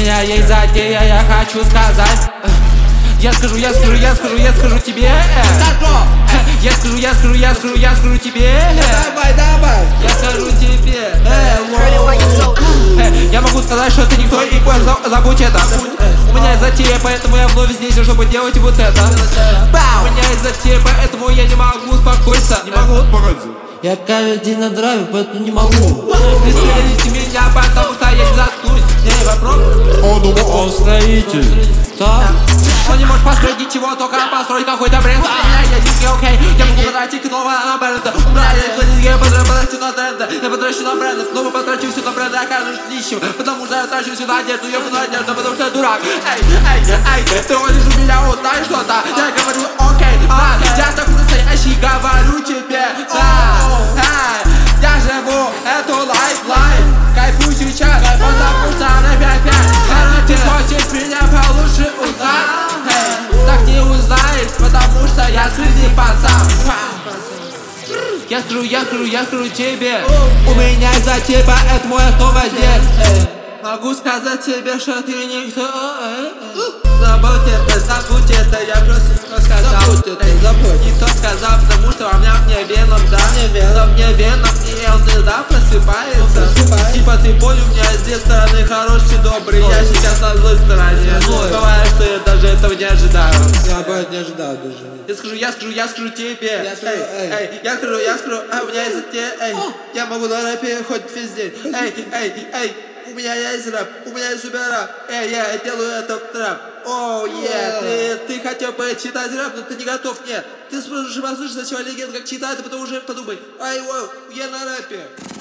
меня есть затея, я хочу сказать. Я скажу тебе. Я скажу тебе. Давай. Я скажу тебе. Я могу сказать, что ты никто, и забудь это. У меня есть затея, поэтому я вновь здесь, чтобы делать вот это. У меня есть затея, поэтому я не могу успокоиться. Не могу. Я каждый день на драйве, поэтому не могу. Пристрелите меня, потому что я не заткнусь. Не вопрос. Он думал, он строитель. Да. Он не может построить ничего, только построить какой-то бренд. А у меня есть деньги, окей. Я могу потратить новое на бренды. У меня есть деньги, я потрачу на тренды. Я потрачу на бренды, снова потрачу все на бренды, окажусь нищим. Потому что я трачу всю надежду, я буду надежду, потому что я дурак. Эй, ты ходишь у меня вот так что-то. Я говорю, окей, да. Я такой настоящий, говорю тебе, да. Я живу эту лайф, кайфую сейчас, потому что на 5-5. Ты хочешь меня получше узнать? Так не узнаешь, потому что я сильный пацан. Я скажу тебе. У меня есть затея, поэтому я снова здесь. Могу сказать тебе, что ты никто. Забудь это, я просто сказал. Никто сказал, потому что у меня мне веном, да. Мне веном, и он всегда просыпается. Типа ты понял, у меня с две стороны хороший, добрый. Я сейчас на злой стороне. Бывает, что я даже этого не ожидаю. Я не ожидал даже. Я скажу тебе. Я скажу. У меня есть затея. Я могу на рэпе хоть весь день. У меня есть рэп, у меня есть супер рэп. Я делаю этот рэп. Ты хотел бы читать рэп, но ты не готов, нет. Ты послушай сначала легенд, как читает, а потом уже подумай. Я на рэпе.